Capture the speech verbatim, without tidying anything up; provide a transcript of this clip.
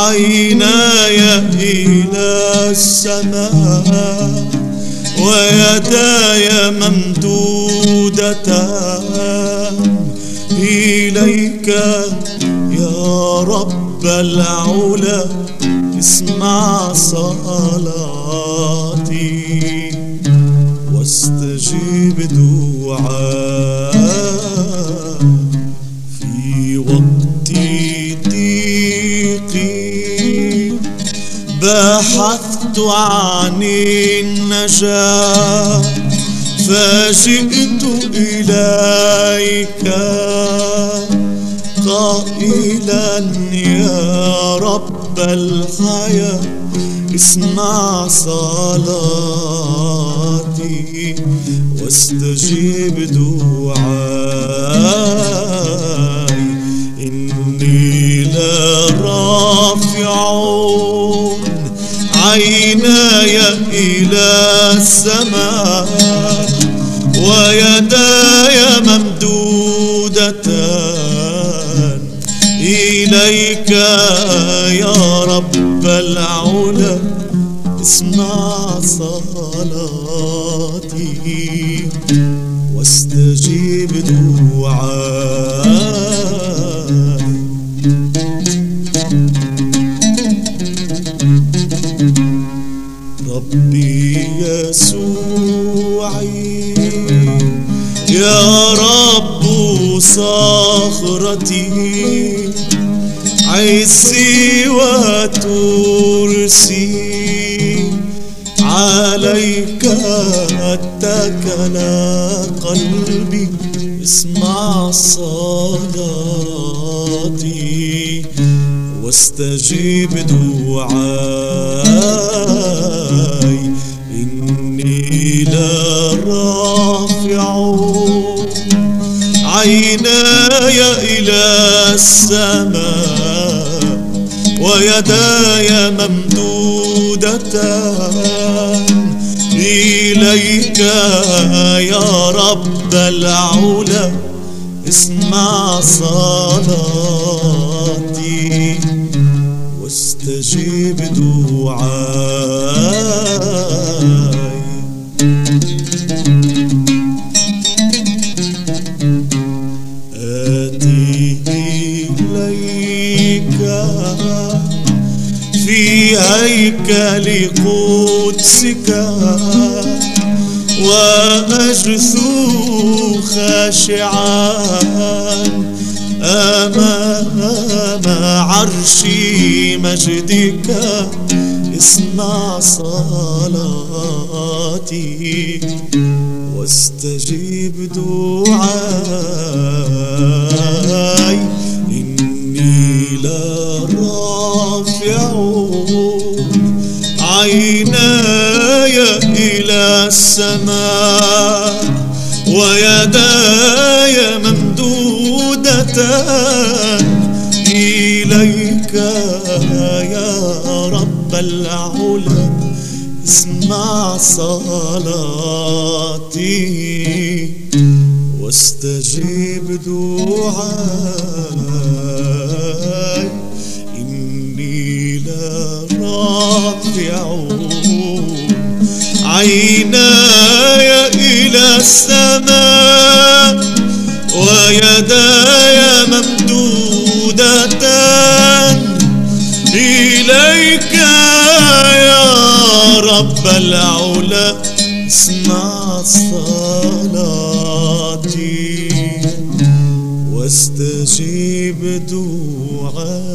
عيناي إلى السماء ويداي ممدودتان إليك يا رب العلا، اسمع صلاتي واستجيب دعاء في وقت ضيقي. بحثت عن النجاة فجئت إليك قائلا يا رب الحياة، اسمع صلاتي واستجيب دعائي. إني لرافع عيناي إلى السماء ويداي ممدودتان إليك يا رب العلا، اسمع صلاتي واستجيب دعائي. ربي يسوعي يا رب صخرتي، عزي وترسي، عليك اتكل قلبي، اسمع صلاتي واستجيب دعائي. إني لرافع عيناي إلى السماء ويداي ممدودتان إليك يا رب العلا، اسمع صلاتي واستجيب دعائي. آتي إليك في هيكل قدسك وأجثو خاشعا أمام عرش مجدك، اسمع صلاتي واستجيب دعائي. إني لرافع عيناي إلى السماء ويداي ممدودتان إليك يا رب العلا، اسمع صلاتي واستجيب دعائي. إني لرافع عيناي إلى السماء ويداي ممدودتان إليك يا رب العلا، اسمع صلاتي واستجيب دعائي.